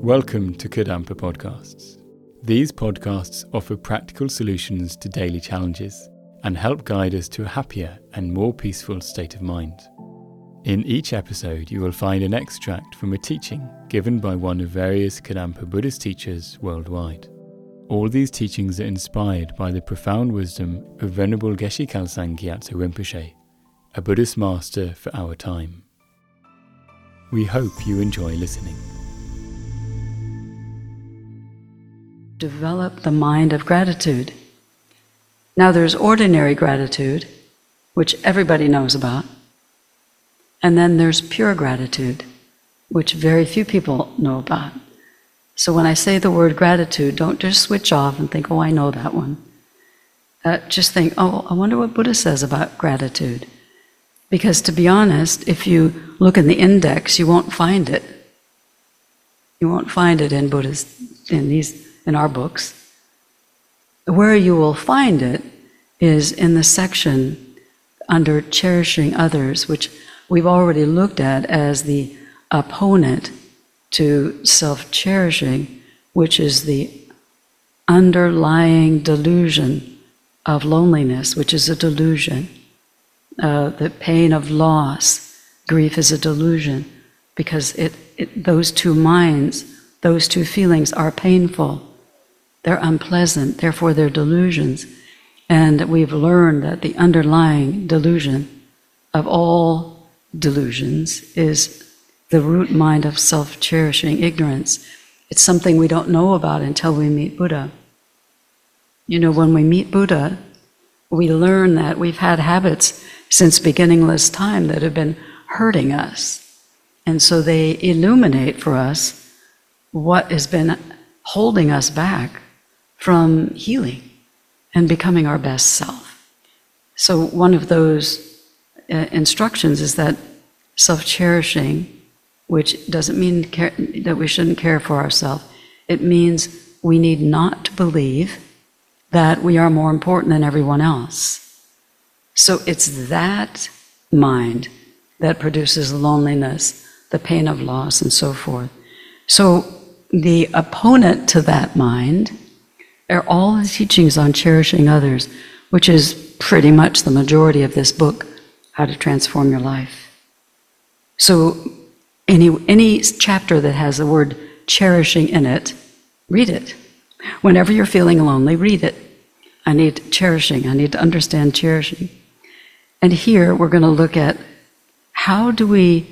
Welcome to Kadampa Podcasts. These podcasts offer practical solutions to daily challenges and help guide us to a happier and more peaceful state of mind. In each episode, you will find an extract from a teaching given by one of various Kadampa Buddhist teachers worldwide. All these teachings are inspired by the profound wisdom of Venerable Geshe Khalsang Gyatso Rinpoche, a Buddhist master for our time. We hope you enjoy listening. Develop the mind of gratitude. Now there's ordinary gratitude, which everybody knows about, and then there's pure gratitude, which very few people know about. So when I say the word gratitude, don't just switch off and think, oh, I know that one. Just think, oh, I wonder what Buddha says about gratitude. Because to be honest, if you look in the index, you won't find it. You won't find it in Buddhist, in our books. Where you will find it is in the section under cherishing others, which we've already looked at as the opponent to self-cherishing, which is the underlying delusion of loneliness, which is a delusion. The pain of loss, grief is a delusion, because those two minds, those two feelings are painful. They're unpleasant, therefore they're delusions. And we've learned that the underlying delusion of all delusions is the root mind of self-cherishing ignorance. It's something we don't know about until we meet Buddha. You know, when we meet Buddha, we learn that we've had habits since beginningless time that have been hurting us. And so they illuminate for us what has been holding us back from healing and becoming our best self. So one of those instructions is that self-cherishing, which doesn't mean that we shouldn't care for ourselves. It means we need not to believe that we are more important than everyone else. So it's that mind that produces loneliness, the pain of loss, and so forth. So the opponent to that mind are all the teachings on cherishing others, which is pretty much the majority of this book, How to Transform Your Life. So any chapter that has the word cherishing in it, read it. Whenever you're feeling lonely, read it. I need cherishing. I need to understand cherishing. And here we're going to look at how do we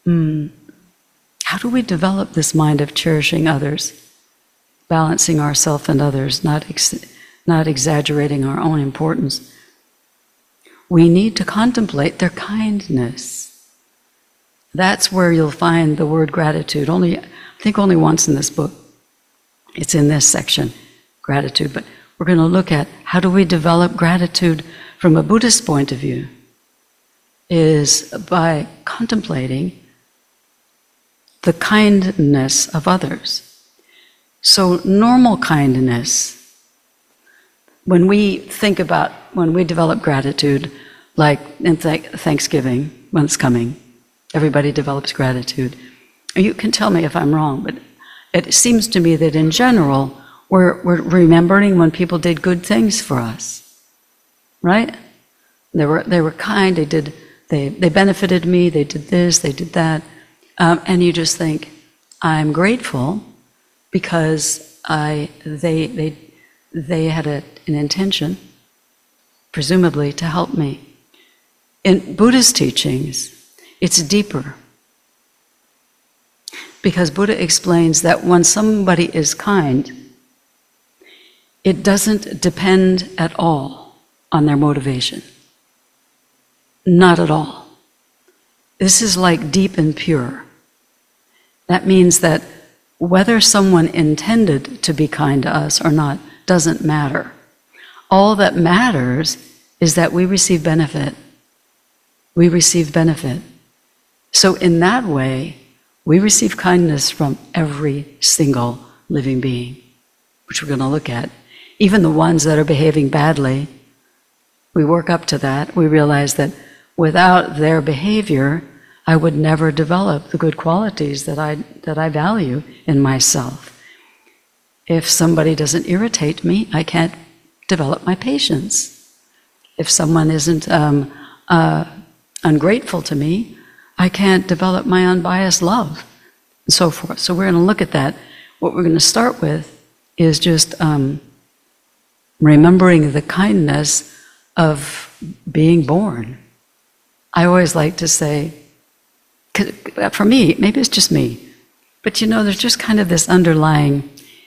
develop this mind of cherishing others, balancing ourselves and others, not exaggerating our own importance. We need to contemplate their kindness. That's where you'll find the word gratitude. I think only once in this book. It's in this section, gratitude. But we're going to look at how do we develop gratitude from a Buddhist point of view, is by contemplating the kindness of others. So normal kindness, when we develop gratitude, like in Thanksgiving, when it's coming, everybody develops gratitude. You can tell me if I'm wrong, but it seems to me that in general, we're remembering when people did good things for us, right? They were kind, they benefited me, they did this, they did that. And you just think, I'm grateful because they had an intention, presumably, to help me. In Buddhist teachings, it's deeper. Because Buddha explains that when somebody is kind, it doesn't depend at all on their motivation. Not at all. This is like deep and pure. That means that whether someone intended to be kind to us or not doesn't matter. All that matters is that we receive benefit. We receive benefit. So in that way, we receive kindness from every single living being, which we're going to look at. Even the ones that are behaving badly, we work up to that. We realize that without their behavior, I would never develop the good qualities that I value in myself. If somebody doesn't irritate me, I can't develop my patience. If someone isn't ungrateful to me, I can't develop my unbiased love, and so forth. So we're going to look at that. What we're going to start with is just remembering the kindness of being born. I always like to say, for me, maybe it's just me, but there's just kind of this underlying,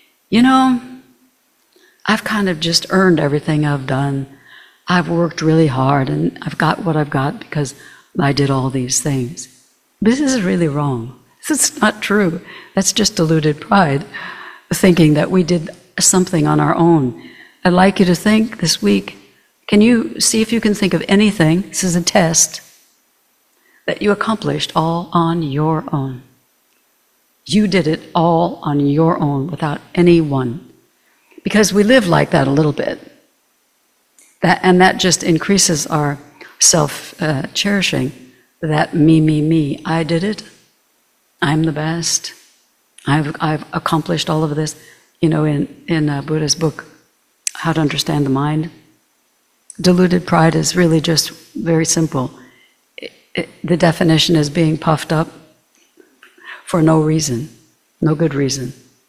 I've kind of just earned everything I've done. I've worked really hard and I've got what I've got because I did all these things. This is really wrong. This is not true. That's just deluded pride, thinking that we did something on our own. I'd like you to think this week, can you see if you can think of anything, this is a test, that you accomplished all on your own. You did it all on your own without anyone. Because we live like that a little bit. That just increases our self-cherishing. That me, I did it. I'm the best. I've accomplished all of this. In Buddha's book, How to Understand the Mind, deluded pride is really just very simple. The definition is being puffed up for no reason, no good reason,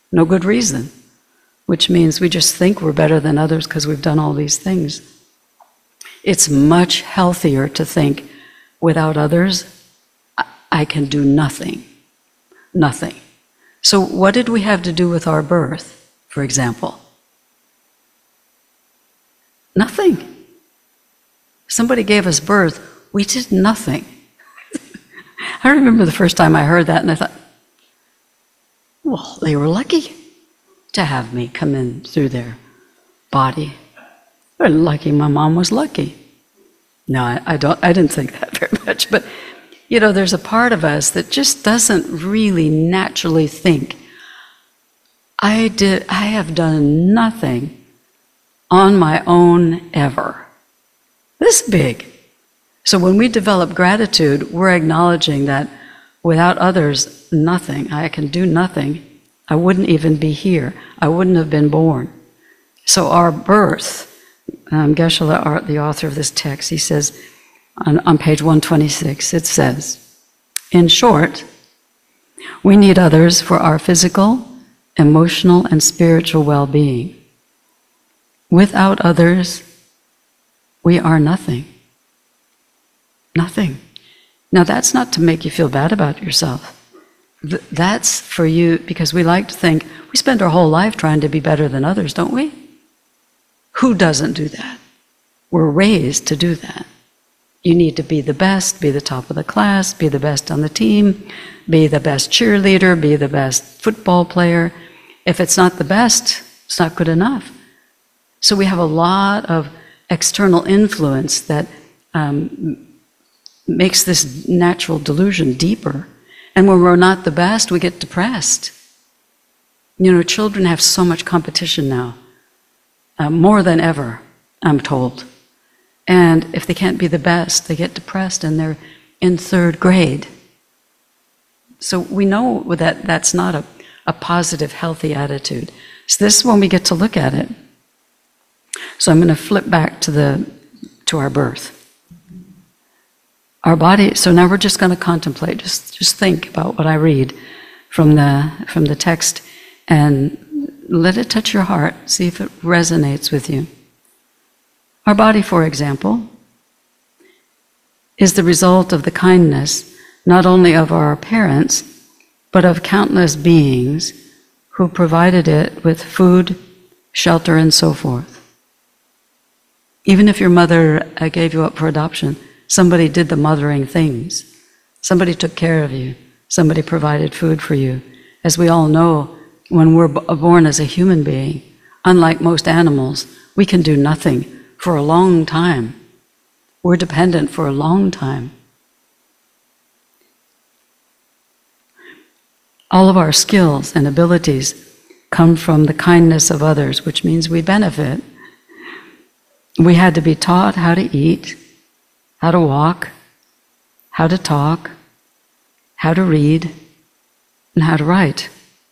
which means we just think we're better than others because we've done all these things. It's much healthier to think, without others, I can do nothing. Nothing. So what did we have to do with our birth, for example? Nothing. Somebody gave us birth, we did nothing. I remember the first time I heard that and I thought, well, they were lucky to have me come in through their body. They're lucky my mom was lucky. No, I didn't think that very much, but there's a part of us that just doesn't really naturally think, I have done nothing on my own ever. This big. So when we develop gratitude, we're acknowledging that without others, nothing. I can do nothing. I wouldn't even be here. I wouldn't have been born. So our birth, Geshe-la, the author of this text, he says on page 126, it says, in short, we need others for our physical, emotional, and spiritual well-being. Without others, we are nothing. Nothing. Now that's not to make you feel bad about yourself. That's for you, because we like to think, we spend our whole life trying to be better than others, don't we? Who doesn't do that? We're raised to do that. You need to be the best, be the top of the class, be the best on the team, be the best cheerleader, be the best football player. If it's not the best, it's not good enough. So we have a lot of external influence that makes this natural delusion deeper. And when we're not the best, we get depressed. Children have so much competition now, more than ever, I'm told. And if they can't be the best, they get depressed and they're in third grade. So we know that that's not a positive, healthy attitude. So this is when we get to look at it. So I'm going to flip back to our birth. Our body, so now we're just going to contemplate, just think about what I read from the text and let it touch your heart, see if it resonates with you. Our body, for example, is the result of the kindness not only of our parents, but of countless beings who provided it with food, shelter, and so forth. Even if your mother gave you up for adoption, somebody did the mothering things. Somebody took care of you. Somebody provided food for you. As we all know, when we're born as a human being, unlike most animals, we can do nothing for a long time. We're dependent for a long time. All of our skills and abilities come from the kindness of others, which means we benefit. We had to be taught how to eat, how to walk, how to talk, how to read and how to write.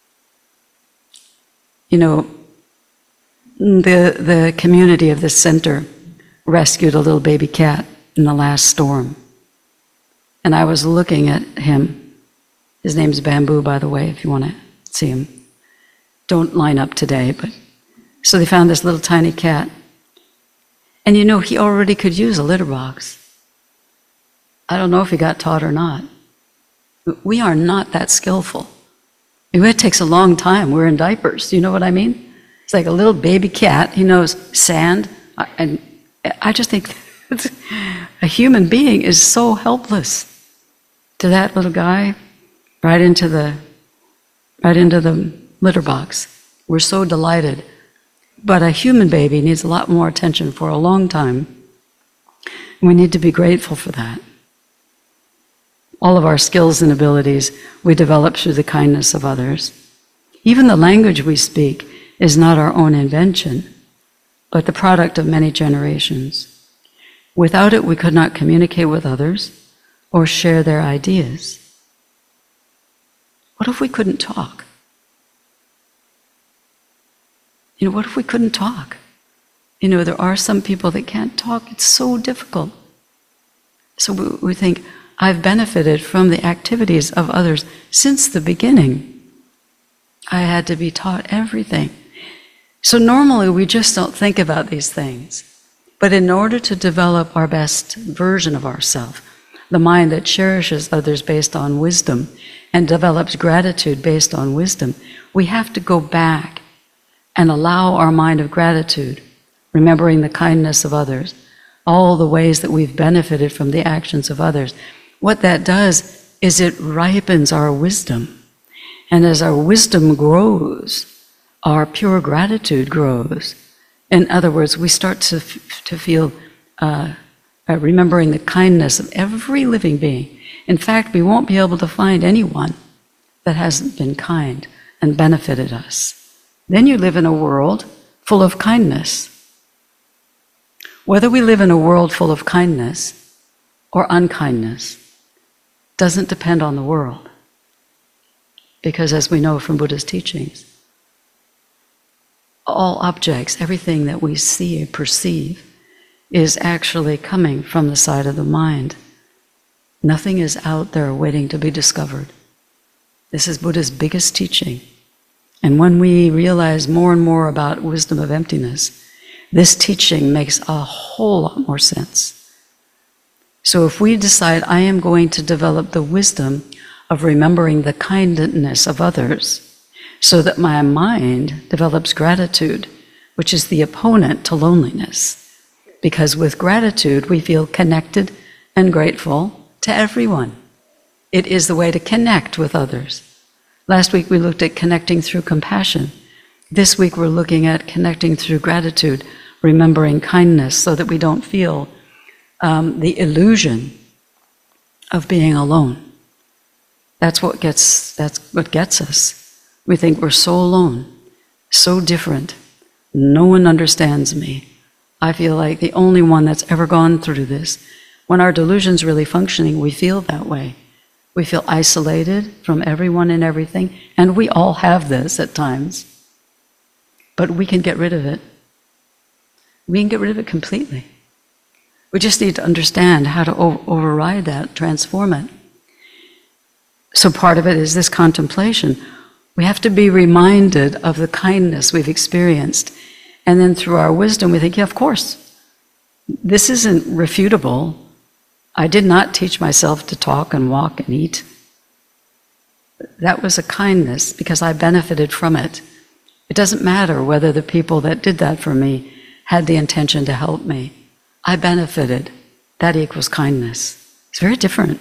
You know, the community of this center rescued a little baby cat in the last storm. And I was looking at him. His name's Bamboo, by the way, if you want to see him. Don't line up today, but... So they found this little tiny cat. And you know, he already could use a litter box. I don't know if he got taught or not. We are not that skillful. It takes a long time. We're in diapers. You know what I mean? It's like a little baby cat. He knows sand. And I just think a human being is so helpless to that little guy, right into the litter box. We're so delighted. But a human baby needs a lot more attention for a long time. We need to be grateful for that. All of our skills and abilities we develop through the kindness of others. Even the language we speak is not our own invention, but the product of many generations. Without it, we could not communicate with others or share their ideas. What if we couldn't talk? You know, what if we couldn't talk? You know, there are some people that can't talk. It's so difficult. So we think, I've benefited from the activities of others since the beginning. I had to be taught everything. So normally we just don't think about these things. But in order to develop our best version of ourselves, the mind that cherishes others based on wisdom and develops gratitude based on wisdom, we have to go back and allow our mind of gratitude, remembering the kindness of others, all the ways that we've benefited from the actions of others. What that does is it ripens our wisdom. And as our wisdom grows, our pure gratitude grows. In other words, we start to feel remembering the kindness of every living being. In fact, we won't be able to find anyone that hasn't been kind and benefited us. Then you live in a world full of kindness. Whether we live in a world full of kindness or unkindness doesn't depend on the world. Because as we know from Buddha's teachings, all objects, everything that we see and perceive, is actually coming from the side of the mind. Nothing is out there waiting to be discovered. This is Buddha's biggest teaching. And when we realize more and more about wisdom of emptiness, this teaching makes a whole lot more sense. So if we decide, I am going to develop the wisdom of remembering the kindness of others, so that my mind develops gratitude, which is the opponent to loneliness. Because with gratitude, we feel connected and grateful to everyone. It is the way to connect with others. Last week we looked at connecting through compassion. This week we're looking at connecting through gratitude, remembering kindness so that we don't feel the illusion of being alone. That's what gets us. We think we're so alone, so different. No one understands me. I feel like the only one that's ever gone through this. When our delusion's really functioning, we feel that way. We feel isolated from everyone and everything, and we all have this at times. But we can get rid of it. We can get rid of it completely. We just need to understand how to override that, transform it. So part of it is this contemplation. We have to be reminded of the kindness we've experienced. And then through our wisdom, we think, yeah, of course, this isn't refutable. I did not teach myself to talk and walk and eat. That was a kindness because I benefited from it. It doesn't matter whether the people that did that for me had the intention to help me. I benefited. That equals kindness. It's very different.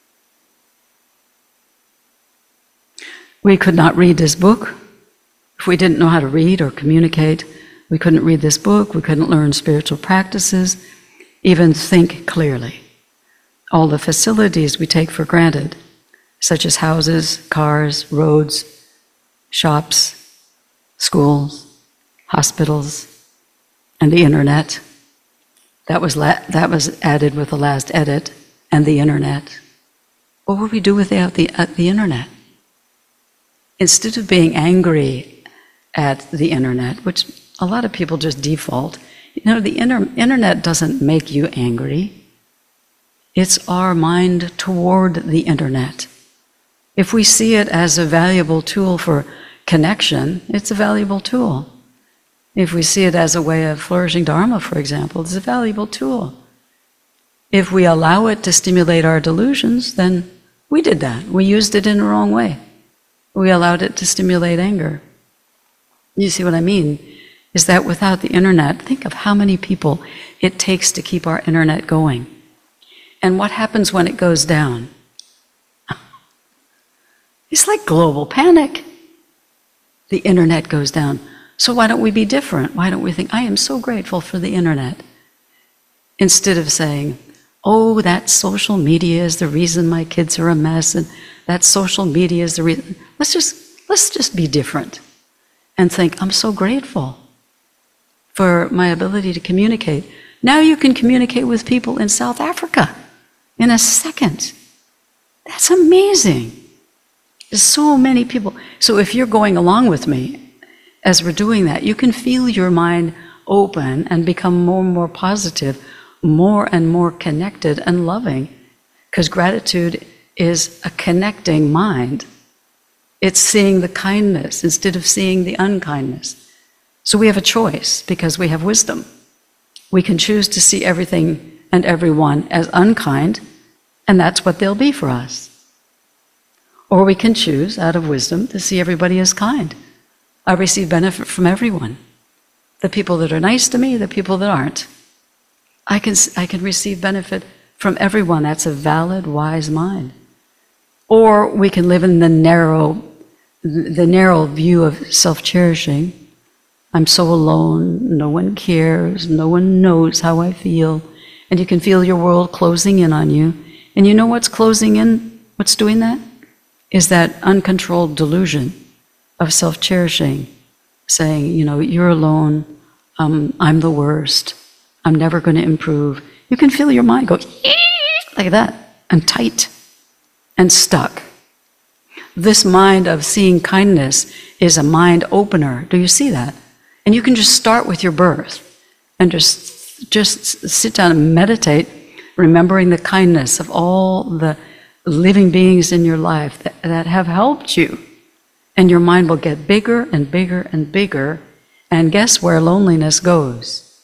We could not read this book if we didn't know how to read or communicate. We couldn't read this book. We couldn't learn spiritual practices, even think clearly. All the facilities we take for granted, such as houses, cars, roads, shops, schools, hospitals, and the internet. That was added with the last edit, and the internet. What would we do without the internet? Instead of being angry at the internet, which a lot of people just default, the internet doesn't make you angry. It's our mind toward the internet. If we see it as a valuable tool for connection, it's a valuable tool. If we see it as a way of flourishing Dharma, for example, it's a valuable tool. If we allow it to stimulate our delusions, then we did that. We used it in the wrong way. We allowed it to stimulate anger. You see what I mean? Is that without the internet, think of how many people it takes to keep our internet going. And what happens when it goes down? It's like global panic. The internet goes down. So why don't we be different? Why don't we think, I am so grateful for the internet? Instead of saying, oh, that social media is the reason my kids are a mess, and that social media is the reason. Let's just be different and think, I'm so grateful for my ability to communicate. Now you can communicate with people in South Africa in a second. That's amazing. There's so many people. So if you're going along with me as we're doing that, you can feel your mind open and become more and more positive, more and more connected and loving, because gratitude is a connecting mind. It's seeing the kindness instead of seeing the unkindness. So we have a choice because we have wisdom. We can choose to see everything and everyone as unkind, and that's what they'll be for us. Or we can choose, out of wisdom, to see everybody as kind. I receive benefit from everyone. The people that are nice to me, the people that aren't. I can receive benefit from everyone. That's a valid, wise mind. Or we can live in the narrow view of self-cherishing. I'm so alone, no one cares, no one knows how I feel. And you can feel your world closing in on you. And you know what's closing in? What's doing that? Is that uncontrolled delusion of self-cherishing, saying, you're alone, I'm the worst, I'm never going to improve. You can feel your mind go like that, and tight, and stuck. This mind of seeing kindness is a mind opener. Do you see that? And you can just start with your birth, and just sit down and meditate, remembering the kindness of all the living beings in your life that have helped you. And your mind will get bigger and bigger and bigger. And guess where loneliness goes?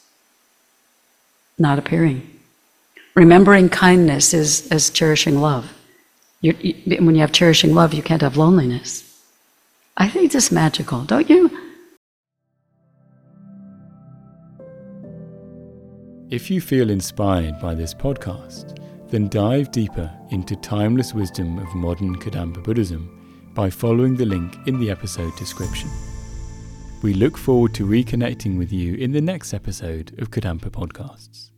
Not appearing. Remembering kindness is as cherishing love. When you have cherishing love, you can't have loneliness. I think this is magical, don't you? If you feel inspired by this podcast, then dive deeper into timeless wisdom of modern Kadampa Buddhism by following the link in the episode description. We look forward to reconnecting with you in the next episode of Kadampa Podcasts.